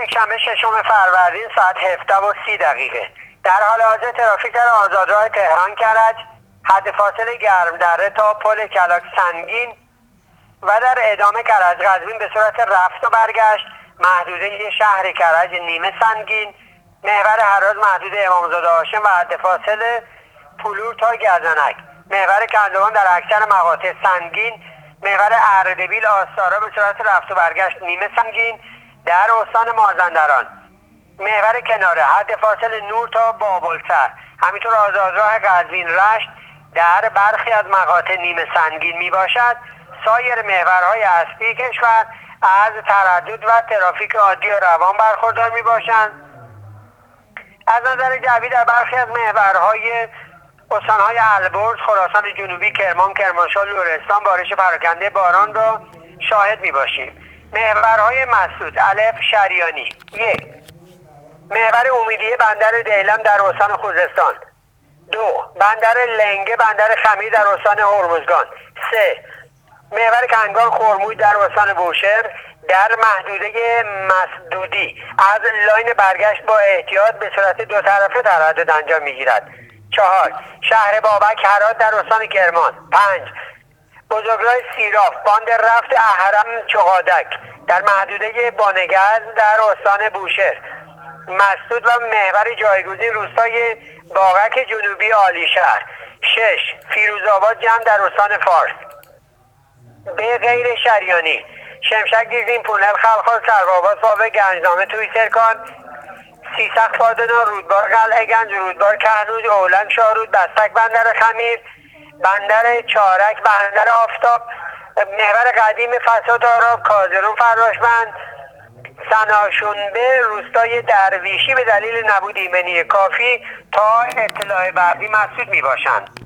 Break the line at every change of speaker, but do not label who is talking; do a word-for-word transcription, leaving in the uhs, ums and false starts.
یک شنبه ششم فروردین ساعت هفده و سی دقیقه در حال حاضر ترافیک در آزادراه تهران کرج حد فاصله گرمدره تا پل کلاک سنگین و در ادامه کرج قزوین به صورت رفت و برگشت، محدوده شهر کرج نیمه سنگین، محور هراز محدوده امامزاده هاشم و حد فاصله پلور تا گزنک، محور کندوان در اکثر مقاطع سنگین، محور اردبیل آستارا به صورت رفت و برگشت نیمه سنگین، در استان مازندران محور کناره حد فاصله نور تا بابلسر، همینطور آزادراه قزوین رشت در برخی از مقاطع نیمه سنگین می باشد. سایر محورهای اصلی کشور از تردد و ترافیک عادی و روان برخوردار می باشند. از نظر جوی در برخی از محورهای استانهای البرز، خراسان جنوبی، کرمان، کرمانشاه، لرستان بارش پراکنده باران را شاهد می باشیم. محورهای مسدود الف شریانی: یک، محور امیدیه بندر دیلم در استان خوزستان. دو، بندر لنگه بندر خمیر در استان هرمزگان. سه، محور کنگان خرموی در استان بوشهر در محدوده مسدودی از لاین برگشت با احتیاط به صورت دو طرفه تردد انجام میگیرد. چهار، شهر بابک هرات در استان کرمان. پنج، بزرگراه سیراف باند رفت اهرم چقادک در محدوده بانگز در استان بوشهر مسدود و محور جایگزین روستای باغک جنوبی عالیشهر. شش، فیروزآباد جمع در استان فارس. به غیر شریانی: شمشک دیزین پونل خلخال سرباباد فاوه گنجنامه توی سرکان سیسخ پادنا رودبار قلعه گنج رودبار کهنوج اولنگ شاهرود بستک بندر خمیر بندر چارک بندر آفتاب محور قدیم فساد آراب کازرون فراشبند سناشونبه روستای درویشی به دلیل نبود ایمنی کافی تا اطلاع برقی مسدود می باشند.